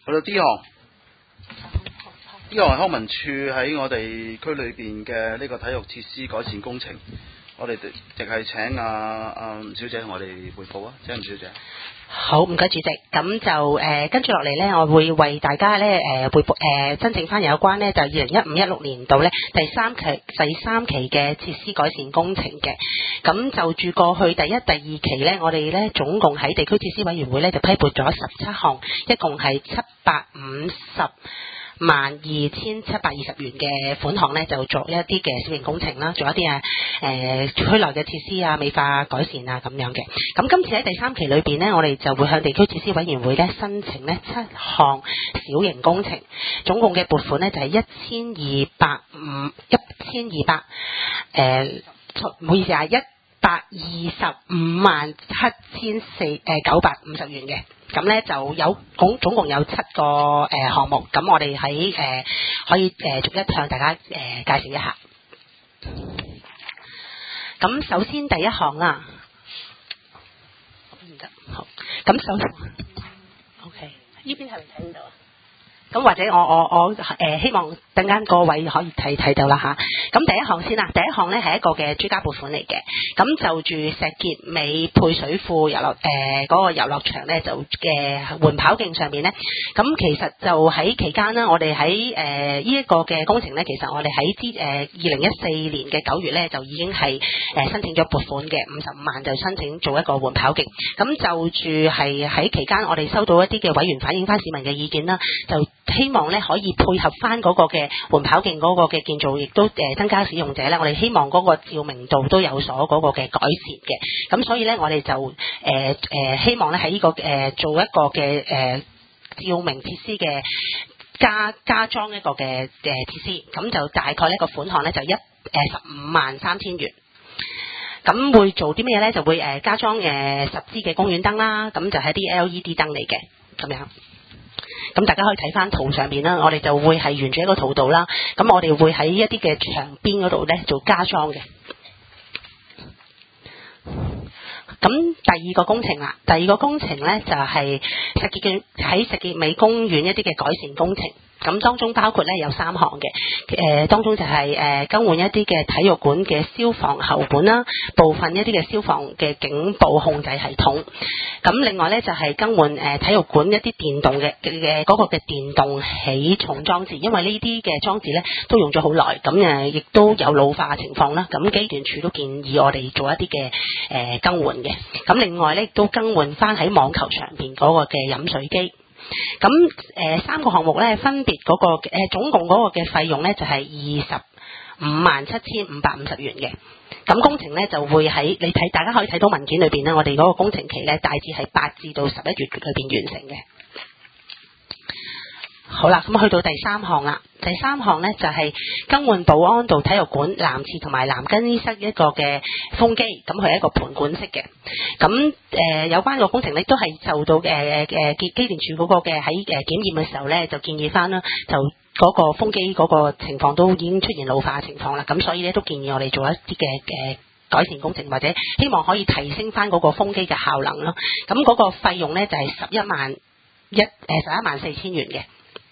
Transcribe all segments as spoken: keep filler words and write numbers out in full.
去到 D 項，D 項係康文署喺我哋區裏邊嘅呢個體育設施改善工程，我哋亦係請阿阿吳小姐同我哋匯報啊，請吳小姐。 好，唔該主席。咁就誒、呃、跟住落嚟呢，我會為大家呢誒匯報誒申請翻有關呢就二零一五一六年度呢第三期第三期嘅設施改善工程嘅。咁就住過去第一、第二期呢，我哋呢總共喺地區設施委員會呢就批撥咗十七項，一共係七百五十萬二千七百二十元嘅款項呢，就做一啲嘅小型工程啦，做一啲啊誒區內嘅設施啊、美化改善啊咁樣嘅。咁今次喺第三期裏邊呢，我哋就會向地區設施委員會呢申請呢七項小型工程，總共嘅撥款呢就係一千二百五一千二百誒，唔好意思啊，一百二十五萬七千四誒九百五十元嘅。咁咧就有總總共有七個誒、呃、項目，咁我哋喺誒可以誒、呃、逐一向大家誒、呃、介紹一下。咁首先第一項啦，唔得好。咁首，OK， 呢邊係咪睇唔到啊？咁或者我我我誒、呃、希望等間各位可以睇睇到啦嚇。咁第一項先啦，第一項咧係一個嘅追加撥款嚟嘅。咁就住石硤尾配水庫遊樂誒嗰個遊樂場咧，就嘅緩跑徑上面咧，咁其實就喺期間呢，我哋喺誒呢一個嘅工程咧，其實我哋喺之誒二零一四年嘅九月咧，就已經係誒申請咗撥款嘅五十五萬，就申請做一個緩跑徑。咁就住係喺期間，我哋收到一啲嘅委員反映翻市民嘅意見啦，就希望咧可以配合翻嗰個嘅緩跑徑嗰個嘅建造，亦都誒增加使用者咧。我哋希望嗰個照明度都有所嗰個嘅改善嘅。咁所以咧，我哋就誒誒、呃呃、希望咧喺呢個誒、呃、做一個嘅誒、呃、照明設施嘅加加裝一個嘅誒設施。咁就大概呢個款項咧就一誒十五萬三千元。咁會做啲咩嘢咧？就會誒加裝誒十支嘅公園燈啦。咁就係啲 L E D 燈嚟嘅咁樣。咁大家可以睇翻圖上面啦，我哋就會係沿住一個圖道啦。咁我哋會喺一啲嘅牆邊嗰度咧做加裝嘅。咁第二個工程啦，第二個工程咧就係石硤喺石硤尾公園一啲嘅改善工程。咁當中包括咧有三項嘅，誒、呃、當中就係、是、誒、呃、更換一啲嘅體育館嘅消防喉管啦，部分一啲嘅消防嘅警報控制系統。咁另外咧就係、是、更換誒、呃、體育館一啲電動嘅嘅嗰個嘅電動起重裝置，因為呢啲嘅裝置咧都用咗好耐，咁誒亦都有老化嘅情況啦。咁機電署都建議我哋做一啲嘅誒更換嘅。咁另外咧亦都更換翻喺網球場邊嗰個嘅飲水機。咁誒、呃、三個項目咧，分別嗰、那個誒、呃、總共嗰個嘅費用咧就係二十五萬七千五百五十元嘅。咁工程咧就會喺你睇，大家可以睇到文件裏邊咧，我哋嗰個工程期咧大致係八至到十一月裏邊完成嘅。好啦，咁去到第三項啦。第三項呢，就係、是、更換保安道體育館男廁同埋男更衣室一個嘅風機，咁佢係一個盤管式嘅。咁誒、呃、有關個工程呢，都係受到誒誒機機電署嗰個嘅喺誒檢驗嘅時候呢，就建議翻啦，就嗰個風機嗰個情況都已經出現老化嘅情況啦。咁所以呢，都建議我哋做一啲嘅誒改善工程，或者希望可以提升翻嗰個風機嘅效能咯。咁嗰個費用呢，就係十一萬一誒十一萬四千元嘅。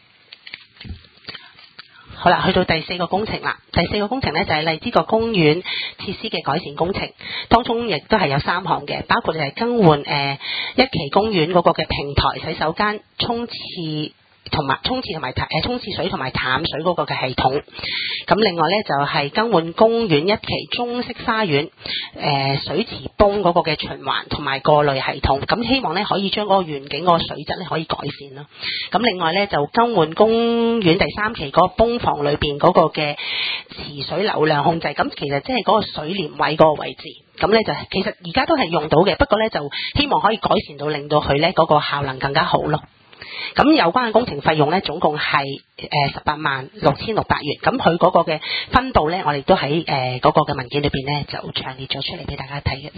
好啦，去到第四個工程啦。第四個工程呢，就係荔枝角公園設施嘅改善工程，當中亦都係有三項嘅，包括就係更換誒、呃、一期公園嗰個嘅平台洗手間、沖廁同埋沖廁同埋誒沖廁水同埋淡水嗰個嘅系統。咁另外呢，就係、是、更換公園一期中式花園誒、呃、水池泵嗰個嘅循環同埋過濾系統。咁希望呢，可以將嗰個園景嗰個水質呢可以改善咯。咁另外呢，就更換公園第三期嗰個泵房裏邊嗰個嘅池水流量控制。咁其實即係嗰個水簾位嗰個位置。咁呢，就其實而家都係用到嘅，不過呢，就希望可以改善到令到佢呢嗰個效能更加好咯。咁有關嘅工程費用咧，總共係誒十八萬六千六百元。咁佢嗰個嘅分佈咧，我哋都喺誒嗰個嘅文件裏邊咧，就詳列咗出嚟俾大家睇嘅。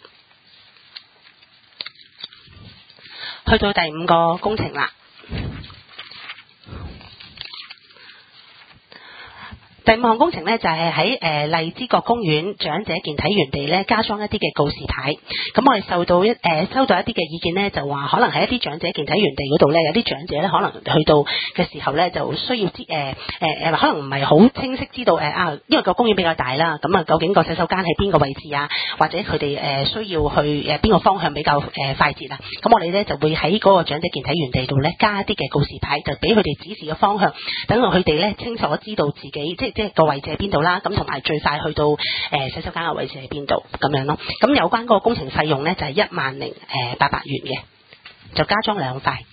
去到第五個工程啦。 第五項工程咧就係喺誒荔枝角公園長者健體園地咧加裝一啲嘅告示牌。咁我哋受到一誒、呃、收到一啲嘅意見咧，就話可能喺一啲長者健體園地嗰度咧，有啲長者咧可能去到嘅時候咧，就需要知誒誒誒，可能唔係好清晰知道誒啊、呃，因為個公園比較大啦，咁啊究竟個洗手間喺邊個位置啊，或者佢哋誒需要去誒邊個方向比較誒、呃、快捷啊？咁我哋咧就會喺嗰個長者健體園地度咧加一啲嘅告示牌，就俾佢哋指示嘅方向，等到佢哋咧清楚知道自己即係即係個位置喺邊度啦，咁同埋最快去到誒、呃、洗手間嘅位置喺邊度咁樣咯。咁有關嗰個工程費用咧就係一萬零誒八百元嘅，就加裝兩塊。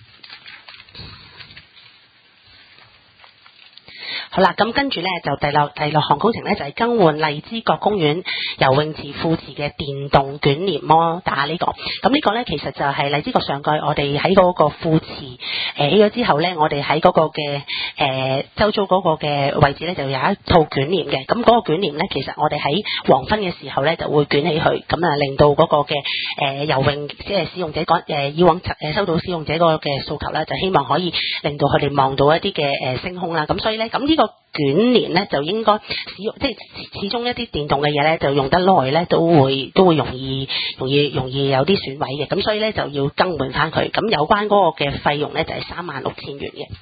好啦，咁跟住咧就第六第六項工程咧就係、是、更換荔枝角公園游泳池副池嘅電動捲簾摩打呢、這個。咁呢個咧其實就係荔枝角上蓋，我哋喺嗰個副池誒起咗之後咧，我哋喺嗰個嘅誒、呃、周遭嗰個嘅位置咧就有一套捲簾嘅。咁嗰個捲簾咧其實我哋喺黃昏嘅時候咧就會捲起佢，咁啊令到嗰個嘅誒、呃、游泳即係使用者講誒以往誒收到使用者嗰個嘅訴求咧，就希望可以令到佢哋望到一啲嘅誒星空啦。咁所以咧咁呢、這個捲簾咧就應該使用，即係始終一啲電動嘅嘢咧，就用得耐咧都會都會容易容易容易有啲損毀嘅，咁所以咧就要更換翻佢。咁有關嗰個嘅費用咧就係三萬六千元嘅。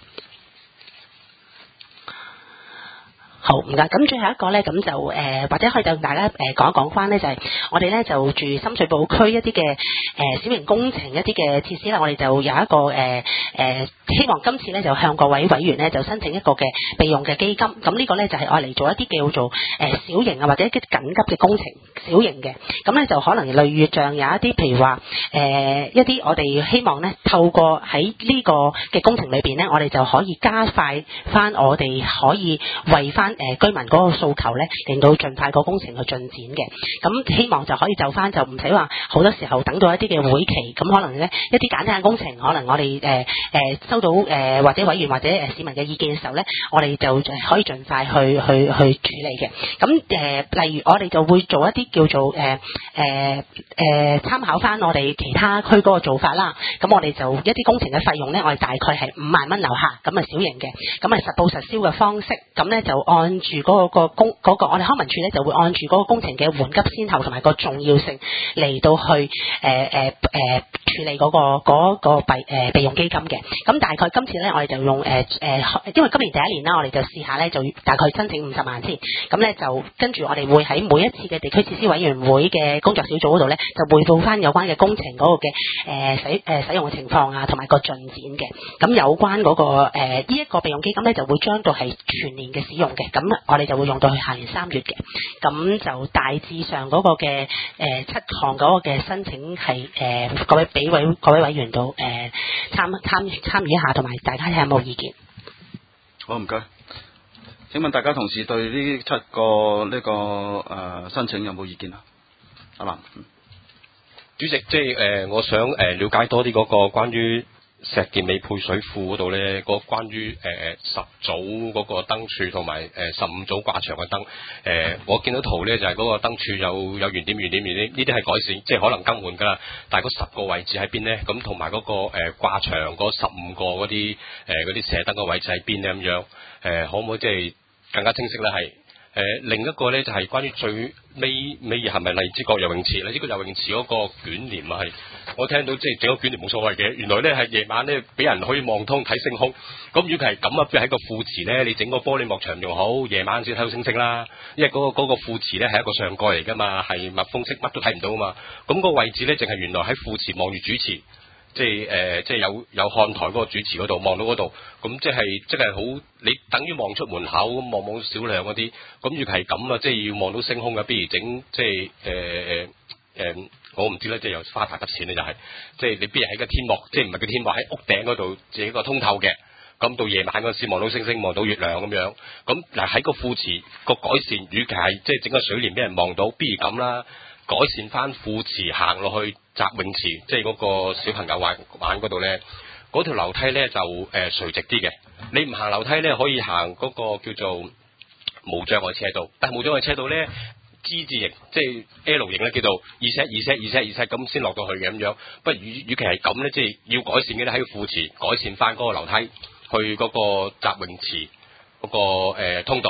好唔該，咁最後一個咧，咁就誒、呃、或者可以同大家誒、呃、講一講翻咧，就係、是、我哋咧就住深水埗區一啲嘅誒小型工程一啲嘅設施啦，我哋就有一個誒誒、呃、希望今次咧就向各位委員咧就申請一個嘅備用嘅基金，咁呢個咧就係愛嚟做一啲叫做誒、呃、小型啊或者一啲緊急嘅工程，小型嘅，咁咧就可能類似像有一啲譬如話誒、呃、一啲我哋希望咧透過喺呢個嘅工程裏邊咧，我哋就可以加快翻我哋可以為翻誒、呃、居民嗰個訴求咧，令到盡快個工程去進展嘅。咁希望就可以就翻，就唔使話好多時候等到一啲嘅會期，咁可能咧一啲簡單嘅工程，可能我哋誒誒收到誒、呃、或者委員或者誒市民嘅意見嘅時候咧，我哋就可以盡快去去去處理嘅。咁誒、呃、例如我哋就會做一啲叫做誒誒誒參考翻我哋其他區嗰個做法啦。咁我哋就一啲工程嘅費用咧，我哋大概係五萬蚊樓下，咁啊小型嘅，咁啊實報實銷嘅方式，咁咧就按按住嗰、那個工嗰、那個，我哋康文署咧就會按住嗰個工程嘅緩急先後同埋個重要性嚟到去誒誒誒處理嗰、那個嗰、那個備誒、呃、備用基金嘅。咁大概今次咧，我哋就用誒誒、呃，因為今年第一年啦，我哋就試下咧，就大概申請五十萬先。咁咧就跟住我哋會喺每一次嘅地區設施委員會嘅工作小組嗰度咧，就匯報翻有關嘅工程嗰個嘅誒、呃、使誒、呃、使用嘅情況啊，同埋個進展嘅。咁有關嗰、那個誒呢一個備用基金咧，就會將到係全年嘅使用嘅。咁我哋就會用到去下年三月嘅，咁就大致上嗰個嘅誒、呃、七項嗰個嘅申請係誒、呃、各位俾委各位委員到誒參參參與一下，同埋大家睇下有冇意見。 好，唔該。請問大家同事對呢七個呢、這個誒、呃、申請有冇意見啊？阿蘭， 主席，即係誒、呃，我想誒、呃、了解多啲嗰個關於石硤尾配水庫嗰度咧，嗰關於誒、呃、十組嗰個燈柱同埋誒十五組掛牆嘅燈，誒、呃、我見到圖咧就係、是、嗰個燈柱有有圓點圓點圓點，呢啲係改善，即係可能更換㗎啦。但係嗰十個位置喺邊咧？咁同埋嗰個誒、呃、掛牆嗰十五個嗰啲誒嗰啲射燈嘅位置喺邊咧？咁樣誒、呃、可唔可以即係更加清晰咧？係。誒、呃、另一個咧就係、是、關於最尾尾係咪荔枝角游泳池？荔枝角游泳池嗰個捲簾啊，係我聽到即係整個捲簾冇所謂嘅，原來咧係夜晚咧俾人可以望通睇星空。咁如果係咁啊，不如喺個副池咧，你整個玻璃幕牆用好，夜晚先睇到星星啦。因為嗰、那個嗰、那個副池咧係一個上蓋嚟㗎嘛，係密封式，乜都睇唔到啊嘛。咁、那個位置咧淨係原來喺副池望住主池。即係誒、呃，即係有有看台嗰個主持嗰度望到嗰度，咁即係即係好，你等於望出門口咁望望少量嗰啲，咁如果係咁啊，即係要望到星空嘅，不如整即係誒誒誒，我唔知咧，即係又花大筆錢咧，就係、是、即係你不如喺個天幕，即係唔係個天幕喺屋頂嗰度自己個通透嘅，咁到夜晚嗰時望到星星，望到月亮咁樣，咁嗱喺個副池個改善，與其係即係整個水簾俾人望到，不如咁啦。改善翻副池行落去集泳池，即係嗰個小朋友玩玩嗰度咧，嗰條樓梯咧就誒、呃、垂直啲嘅。你唔行樓梯咧，可以行嗰個叫做無障礙斜道，但係無障礙斜道咧 G 字形，即係 L 型咧，叫做二 set 二 set 二 set 二 set 咁先落到去嘅咁樣。不如與其係咁咧，即係要改善嘅咧，喺個副池改善翻嗰個樓梯去嗰個集泳池嗰、嗰個、呃、通道。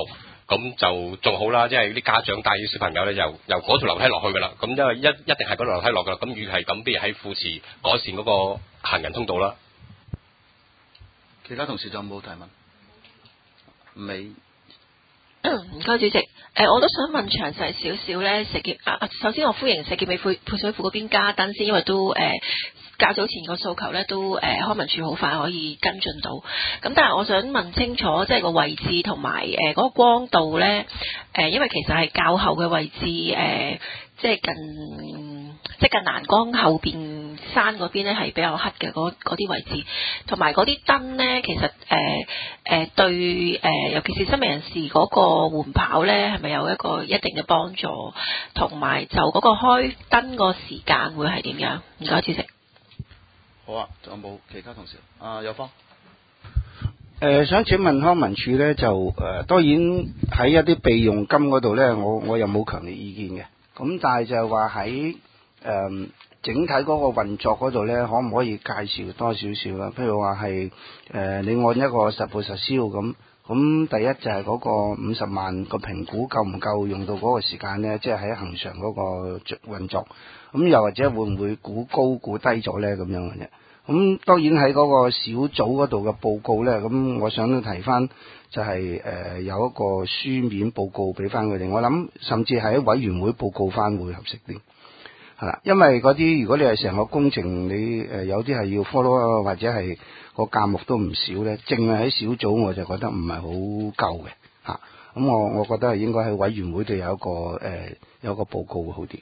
咁就仲好啦，即係啲家長帶啲小朋友咧，由由嗰條樓梯落去噶啦，咁因為一一定係嗰條樓梯落噶啦，咁與係咁，不如喺富池改善嗰個行人通道啦。 其他同事仲有冇提問？未。 唔該，主席。誒、呃，我都想問詳細少少咧，石硤啊，首先我歡迎石硤尾配配水庫嗰邊加燈先，因為都誒、呃、較早前個訴求咧都誒、呃、康文署好快可以跟進到。咁但係我想問清楚，即係個位置同埋誒嗰個光度咧，誒、呃、因為其實係較後嘅位置，誒、呃、即係近即係近欄杆後邊山嗰邊咧係比較黑嘅嗰啲位置，同埋嗰啲燈咧其實誒誒、呃呃、對誒、呃、尤其是失明人士嗰個緩跑咧係咪有一個一定嘅幫助，同埋就嗰個開燈個時間會係點樣？唔該，主席。 好啊，仲有冇其他同事？啊，有方。 誒、呃，想請問康文署咧，就誒、呃、當然喺一啲備用金嗰度咧，我我又冇強烈意見嘅。咁但係就係話喺誒整體嗰個運作嗰度咧，可唔可以介紹多少少啦？譬如話係誒你按一個實報實銷咁，咁第一就係嗰個五十萬個評估夠唔夠用到嗰個時間咧？即係喺恆常嗰個運作。咁又或者會唔會估高估低咗咧？咁樣嘅啫。咁當然喺嗰個小組嗰度嘅報告咧，咁我想提翻就係、是、誒、呃、有一個書面報告俾翻佢哋。我諗甚至喺委員會報告翻會合適啲，係啦。因為嗰啲如果你係成個工程，你誒、呃、有啲係要 follow 或者係個價目都唔少咧，淨係喺小組我就覺得唔係好夠嘅嚇。咁我我覺得係應該喺委員會度有一個誒、呃、有一個報告會好啲。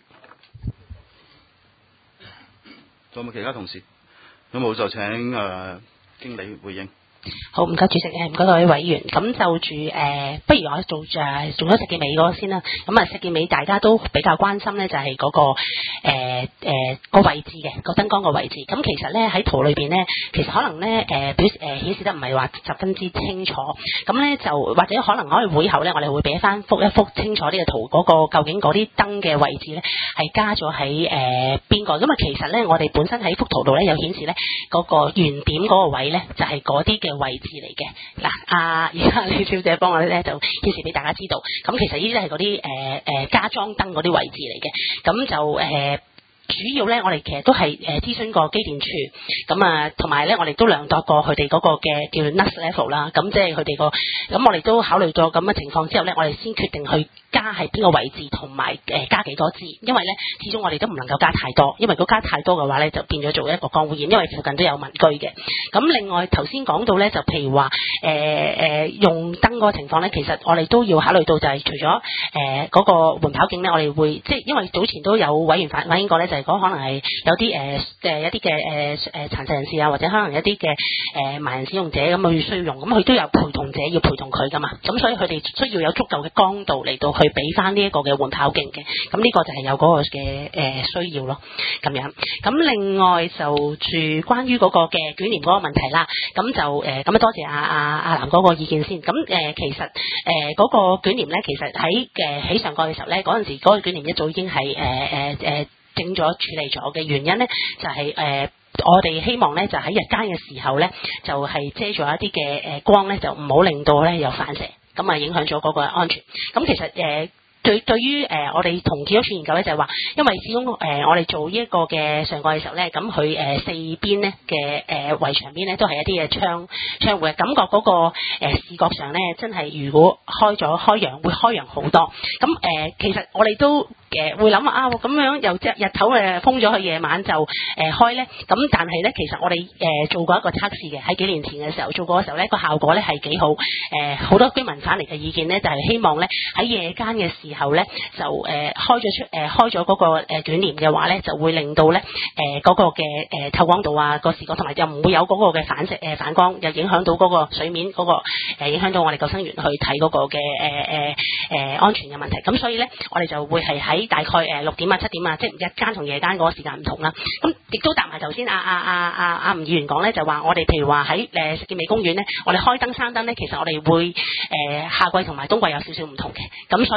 仲有冇其他同事？有冇就請誒、呃、經理回應。 好，唔該主席，誒唔該各位委員。咁就住誒、呃，不如我做誒做咗石硤尾嗰個先啦。咁啊，石硤尾大家都比較關心咧，就係嗰個誒誒個位置嘅個燈光個位置。咁其實咧喺圖裏邊咧，其實可能咧誒表示誒顯示得唔係話十分之清楚。咁咧就或者可能可能會後咧，我哋會俾翻幅一幅清楚呢個圖嗰、嗰個究竟嗰啲燈嘅位置咧係加咗喺誒邊個？因為其實咧我哋本身喺幅圖度咧有顯示咧嗰、嗰個原點嗰個位咧就係嗰啲嘅位置嚟嘅。嗱，阿而家李小姐幫我咧就顯示俾大家知道。咁其實呢啲咧係嗰啲誒誒加裝燈嗰啲位置嚟嘅。咁就誒。呃主要咧，我哋其實都係誒諮詢過機電處，咁啊，同埋咧，我哋都量度過佢哋嗰個嘅叫做 N U S level 啦，咁即係佢哋個，咁我哋都考慮咗咁嘅情況之後咧，我哋先決定去加喺邊個位置，同埋誒加幾多支，因為咧，始終我哋都唔能夠加太多，因為如果加太多嘅話咧，就變咗做一個光污染，因為附近都有民居嘅。咁另外頭先講到咧，就譬如話誒誒用燈嗰個情況咧，其實我哋都要考慮到就係除咗誒嗰個緩跑徑咧，我哋會即係因為早前都有委員反反映過咧，就係、是。講可能係有啲誒誒一啲嘅誒誒殘疾人士啊，或者可能一啲嘅誒盲人使用者咁佢需要用，咁佢都有陪同者要陪同佢噶嘛，咁所以佢哋需要有足夠嘅光度嚟到去俾翻呢一個嘅緩跑徑嘅，咁呢個就係有嗰個嘅誒需要咯，咁樣。咁另外就住關於嗰個嘅捲簾嗰個問題啦，咁就誒咁啊多謝阿阿阿南嗰個意見先。咁誒、呃、其實誒嗰、呃那個捲簾咧，其實喺誒起上蓋嘅時候咧，嗰陣時嗰個捲簾一早已經係誒誒誒。呃呃整咗處理咗嘅原因咧，就係、是、誒、呃、我哋希望咧，就喺日間嘅時候咧，就係、是、遮咗一啲嘅誒光咧，就唔好令到咧有反射，咁啊影響咗嗰個安全。咁其實誒。呃對對於誒、呃、我哋同建築署研究咧，就係話，因為始終誒、呃、我哋做呢一個嘅上蓋嘅時候咧，咁佢誒四邊咧嘅誒圍牆邊咧都係一啲嘅窗窗戶嘅感覺嗰、那個誒、呃、視覺上咧，真係如果開咗開揚會開揚好多。咁誒、呃、其實我哋都誒、呃、會諗啊，咁樣又即日頭誒封咗，佢夜晚就誒、呃、開咧。咁但係咧，其實我哋誒、呃、做過一個測試嘅，喺幾年前嘅時候做過嘅時候咧，個效果咧係幾好。誒、呃、好多居民反嚟嘅意見咧，就係、是、希望咧喺夜間嘅時候咧就誒、呃、開咗出誒、呃、開咗嗰個誒捲簾嘅話咧，就會令到咧誒嗰個嘅誒、呃、透光度啊、個視覺同埋又唔會有嗰個嘅反射誒、呃、反光，又影響到嗰個水面嗰、嗰個誒、呃、影響到我哋救生員去睇嗰個嘅誒誒誒安全嘅問題。咁所以咧，我哋就會係喺大概誒六點啊、七點啊，即係日間同夜間嗰個時間唔同啦。咁亦都答埋頭先阿阿阿阿阿吳議員講咧，就話我哋譬如話喺誒石硤尾公園咧，我哋開燈閂燈咧，其實我哋會誒、呃、夏季同埋冬季有少少唔同嘅。咁所以咧，我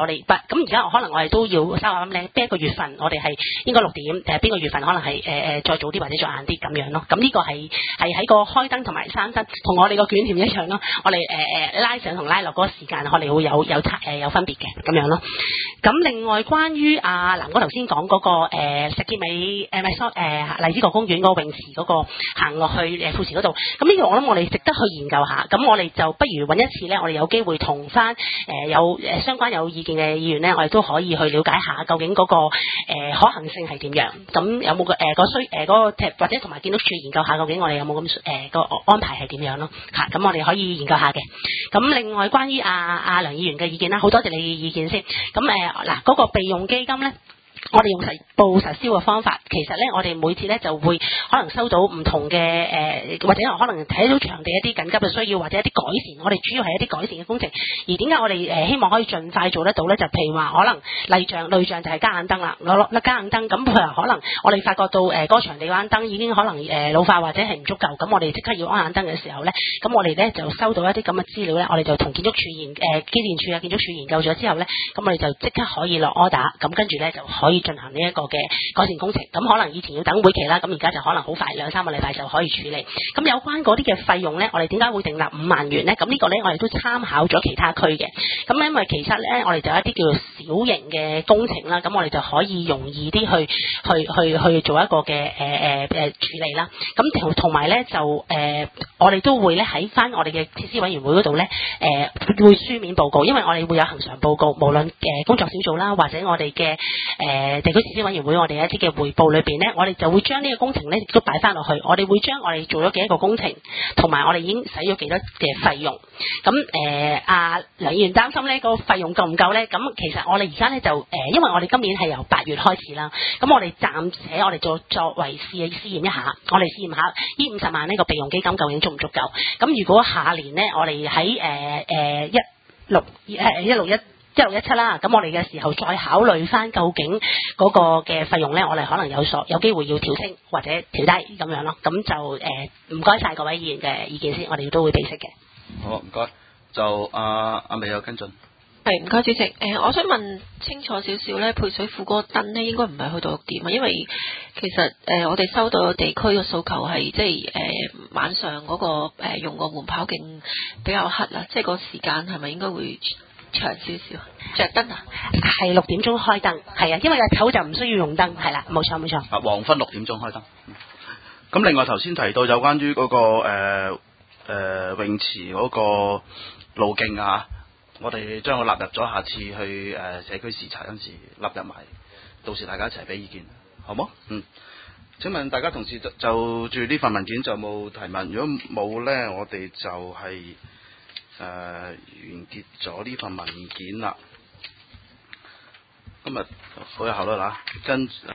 我哋不咁而家可能我哋都要稍下諗咧，邊一個月份我哋係應該六點誒，邊個月份可能係誒誒再早啲或者再晏啲咁樣咯。咁呢個係係喺個開燈同埋閂燈，同我哋個捲簾一樣咯。我哋誒誒拉上同拉落嗰個時間，我哋會有有差誒有分別嘅咁樣咯。咁另外關於阿南哥頭先講嗰個誒石硤尾誒咪誒荔枝角公園嗰個泳池嗰個行落去誒富池嗰度，咁呢個我諗我哋值得去研究下。咁我哋就不如揾一次咧，我哋有機會同翻誒有誒相關有意見嘅議員咧，我哋都可以去了解下究竟嗰個誒可行性係點樣。咁有冇個誒個需誒嗰個或者同埋建築署研究下究竟我哋有冇咁誒個安排係點樣咯嚇？咁我哋可以研究下嘅。咁另外關於阿阿梁議員嘅意見啦，好多謝你嘅意見先。咁誒嗱嗰個備用基金咧。我哋用實報實銷嘅方法，其實咧我哋每次咧就會可能收到唔同嘅誒、呃，或者可能睇到場地一啲緊急嘅需要，或者一啲改善。我哋主要係一啲改善嘅工程。而點解我哋誒、呃、希望可以盡快做得到咧？就譬如話可能例象類象就係加硬燈啦，攞攞加硬燈。咁譬如可能我哋發覺到誒嗰、呃那個場地嗰間燈已經可能誒、呃、老化或者係唔足夠，咁我哋即刻要安硬燈嘅時候咧，咁我哋咧就收到一啲咁嘅資料咧，我哋就同建築署研誒機電署啊建築署研究咗之後咧，咁我哋就即刻可以落 order， 咁跟住咧就可以進行呢一個嘅改善工程。咁可能以前要等會期啦，咁而家就可能好快兩三個禮拜就可以處理。咁有關嗰啲嘅費用咧，我哋點解會訂立五萬元咧？咁呢個咧我哋都參考咗其他區嘅。咁因為其實咧我哋就有一啲叫做小型嘅工程啦，咁我哋就可以容易啲去去去去做一個嘅誒誒誒處理啦。咁同同埋咧就誒、呃、我哋都會咧喺翻我哋嘅設施委員會嗰度咧誒會書面報告，因為我哋會有恆常報告，無論誒工作小組啦或者我哋嘅誒地區設施委員會我哋一啲嘅匯報裏邊咧，我哋就會將呢個工程咧亦都擺翻落去。我哋會將我哋做咗幾多個工程，同埋我哋已經使咗幾多嘅費用。咁誒阿梁議員擔心呢個費用夠唔夠咧？咁其實我哋而家咧就誒、呃，因為我哋今年係由八月開始啦，咁我哋暫且我哋作作為試試驗一下，我哋試驗下呢五十萬呢個備用基金究竟足唔足夠？咁如果下年咧，我哋喺誒誒一六誒一六一。一六一七啦，咁我哋嘅時候再考慮翻究竟嗰個嘅費用咧，我哋可能有所有機會要調升或者調低咁樣咯。咁就誒唔該晒各位議員嘅意見先，我哋都會備悉嘅。 好，唔該。就阿阿美有跟進。 係唔該主席，誒、呃，我想問清楚少少咧，配水庫嗰個燈咧應該唔係去到六點啊，因為其實誒、呃、我哋收到地區嘅訴求係即係誒、呃、晚上嗰、那個、呃、用個緩跑徑比較黑啊，即係個時間係咪應該會長少少？着燈啊？ 係六點鐘開燈，係啊，因為日頭就唔需要用燈，係啦，冇錯冇錯。 啊，黃昏六點鐘開燈。咁另外頭先提到有關於嗰、那個誒、呃呃、泳池嗰個路徑啊，我哋將佢納入咗，下次去誒、呃、社區視察嗰陣時納入埋，到時大家一齊俾意見，好冇？嗯。請問大家同事就就住呢份文件就冇提問，如果冇咧，我哋就係、是、誒、呃、完結咗呢份文件啦。今日好有效率啦，跟。